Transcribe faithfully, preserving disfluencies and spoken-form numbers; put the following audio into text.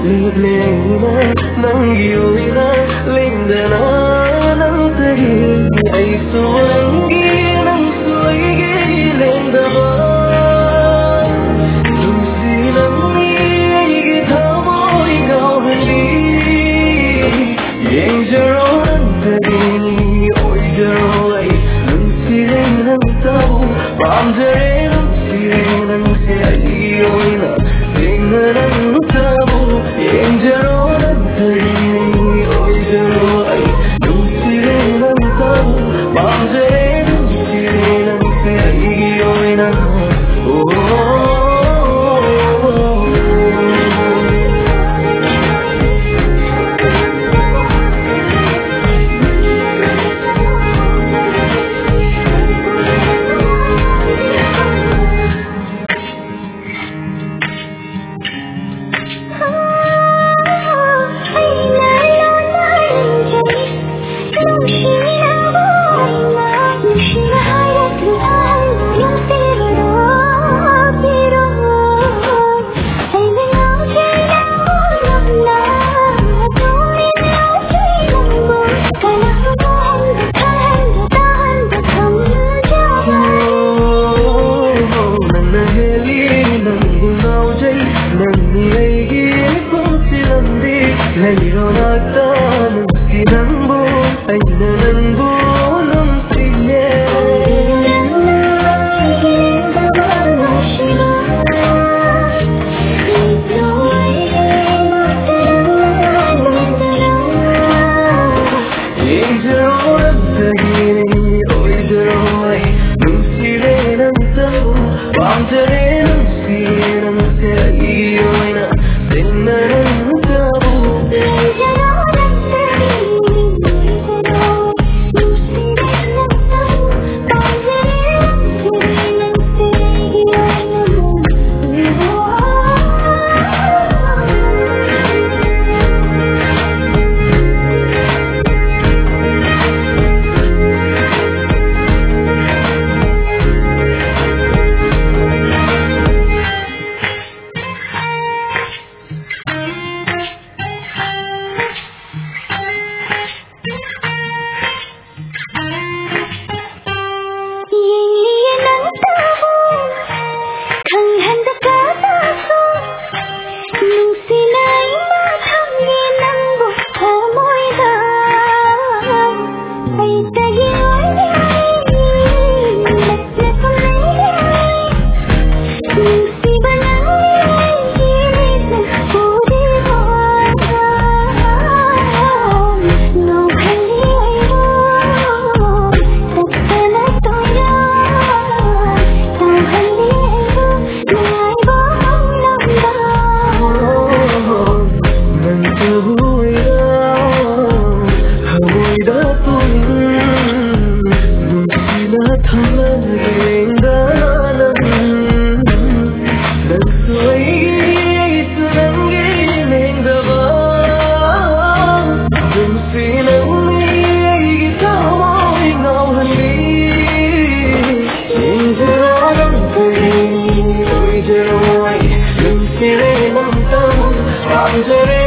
ꯂꯦꯞꯂꯦꯅ ꯅꯪꯒꯤ ꯑꯣꯏꯅ ꯂꯦꯡꯗꯅ ꯅꯪꯇꯒꯤ ꯑꯩꯁꯨ ꯅꯪꯒꯤ ꯅꯪꯁꯨ ꯑꯩꯒꯤ ꯂꯦꯡꯗꯕ ꯅꯨꯡꯁꯤ ꯅꯪꯅꯤ ꯑꯩꯒꯤ ꯊꯃꯣꯏ ꯉꯥꯎꯍꯜꯂꯤ ꯌꯦꯡꯖꯔꯣ ꯅꯪꯇꯒꯤ ꯑꯣꯏꯖꯔꯣ ꯑꯩ ꯅꯨꯡꯁꯤꯔꯦ ꯅꯪꯇꯕꯨ ꯄꯥꯝꯖꯔꯦ ꯅꯨꯡꯁꯤꯔꯦ ꯅꯪꯁꯦ ꯑꯩꯒꯤ ꯑꯣꯏꯅ ꯊꯦꯡꯅ ꯅꯪꯇꯕꯨ ꯌꯦꯡꯖꯔꯣ ꯅꯪꯇꯒꯤ ꯑꯣꯏꯖꯔꯣ ꯑꯩ ꯅꯨꯡꯁꯤꯔꯦ ꯅꯪꯇꯕు ꯄꯥꯝꯖꯔꯦ ꯅꯨꯡꯁꯤꯔꯦ ꯅꯪꯁꯦ ꯑꯩꯒꯤ ꯑꯣꯏꯅ Leonardo, si nangu, ay nangu, nung siye. Yejaro nantagi, oijaro ay, nung sire nantabu, pamjare nung sire nung sire iyoina, sinna nantabu. I'm